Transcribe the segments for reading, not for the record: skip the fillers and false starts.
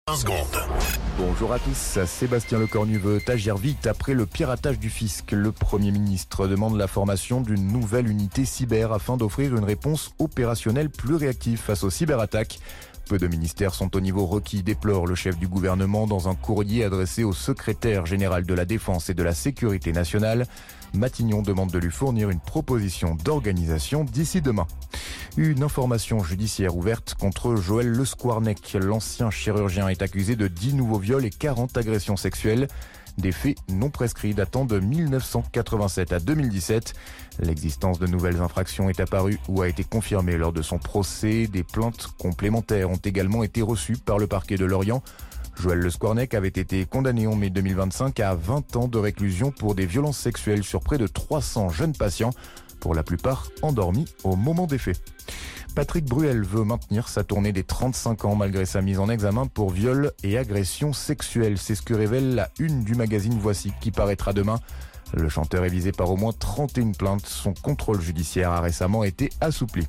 20 secondes. Bonjour à tous, Sébastien Lecornu veut agir vite après le piratage du fisc. Le Premier ministre demande la formation d'une nouvelle unité cyber afin d'offrir une réponse opérationnelle plus réactive face aux cyberattaques. Peu de ministères sont au niveau requis, déplore le chef du gouvernement dans un courrier adressé au secrétaire général de la Défense et de la Sécurité nationale. Matignon demande de lui fournir une proposition d'organisation d'ici demain. Une information judiciaire ouverte contre Joël Le Squarnec. L'ancien chirurgien est accusé de 10 nouveaux viols et 40 agressions sexuelles. Des faits non prescrits datant de 1987 à 2017. L'existence de nouvelles infractions est apparue ou a été confirmée lors de son procès. Des plaintes complémentaires ont également été reçues par le parquet de Lorient. Joël Le Squarnec avait été condamné en mai 2025 à 20 ans de réclusion pour des violences sexuelles sur près de 300 jeunes patients, pour la plupart endormis au moment des faits. Patrick Bruel veut maintenir sa tournée des 35 ans malgré sa mise en examen pour viol et agression sexuelle. C'est ce que révèle la une du magazine Voici qui paraîtra demain. Le chanteur est visé par au moins 31 plaintes. Son contrôle judiciaire a récemment été assoupli.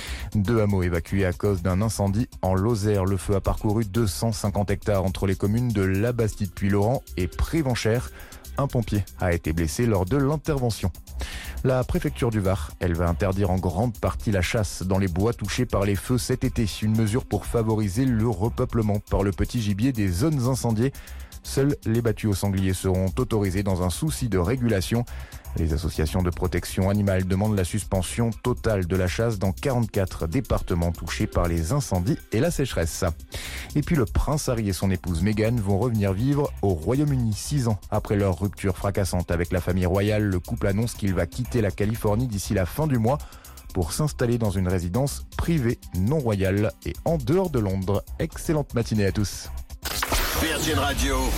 2 hameaux évacués à cause d'un incendie en Lozère. Le feu a parcouru 250 hectares entre les communes de Labastide-Puylaurent et Prévenchères. Un pompier a été blessé lors de l'intervention. La préfecture du Var, elle va interdire en grande partie la chasse dans les bois touchés par les feux cet été. Une mesure pour favoriser le repeuplement par le petit gibier des zones incendiées. Seuls les battues au sanglier seront autorisés dans un souci de régulation. Les associations de protection animale demandent la suspension totale de la chasse dans 44 départements touchés par les incendies et la sécheresse. Et puis le prince Harry et son épouse Meghan vont revenir vivre au Royaume-Uni 6 ans après leur rupture fracassante avec la famille royale. Le couple annonce qu'il va quitter la Californie d'ici la fin du mois pour s'installer dans une résidence privée non royale et en dehors de Londres. Excellente matinée à tous. Virgin Radio